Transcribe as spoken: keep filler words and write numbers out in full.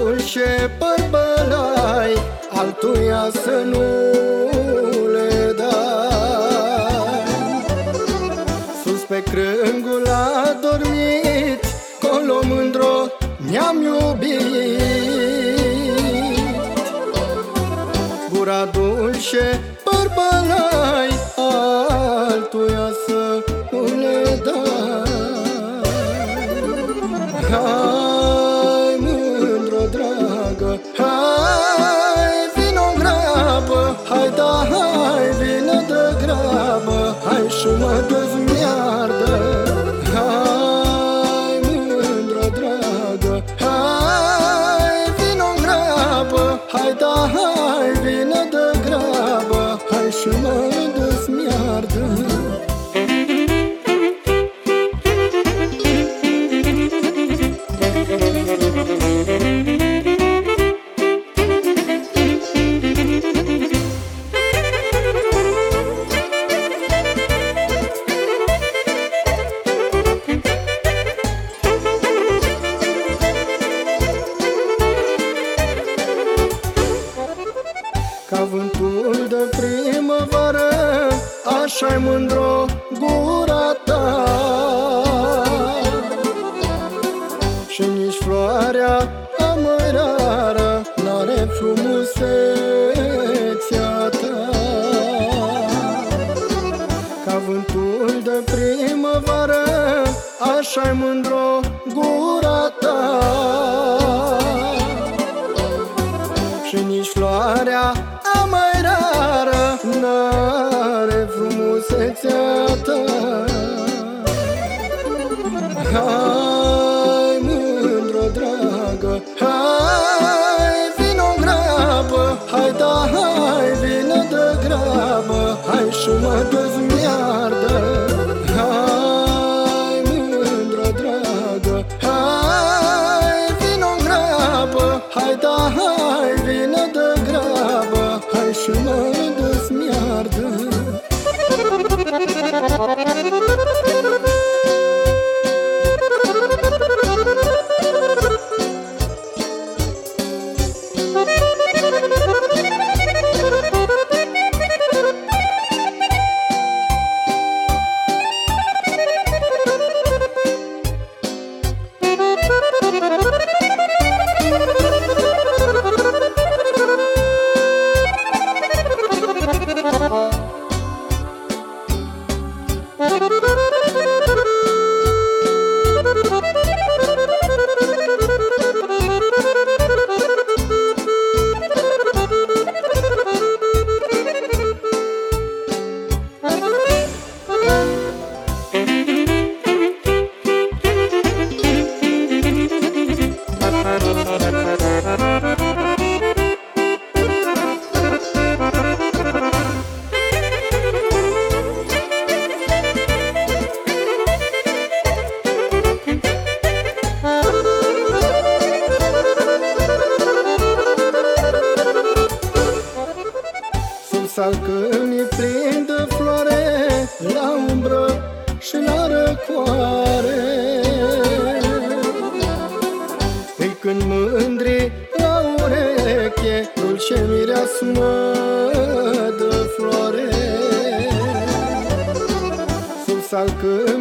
dulce părbălai, altuia să nu le dai. Sus pe crângul adormit, colo mândro ne-am iubit. Gura dulce părbălai, altuia să nu le dai. Hai, mândro dragă, hai, vino grabă, hai, da, hai, vină de grabă, hai și mă dezmiardă. Hai, mândro dragă, hai, vino grabă, hai, da, hai, vină de grabă, hai și mă dezmiardă. Ca vântul de primăvară, așa-i mândro gura ta. Și nici floarea amărară n-are frumusețea ta. Ca vântul de primăvară, așa-i mândro gura ta. Și nici floarea mai rară n-are frumusețea ta. Hai, mândro dragă, hai, vino grabă, hai, da, hai, vină de grabă, hai și mă dezmiardă. Hai, mândro dragă, hai, vino grabă, hai, da, hai, vină de grabă, hai și mă dezmiardă. Salcâni plin de floare, la umbră și la răcoare. Îi când mândri la ureche, dulce mireasmă de floare. Sub salcâni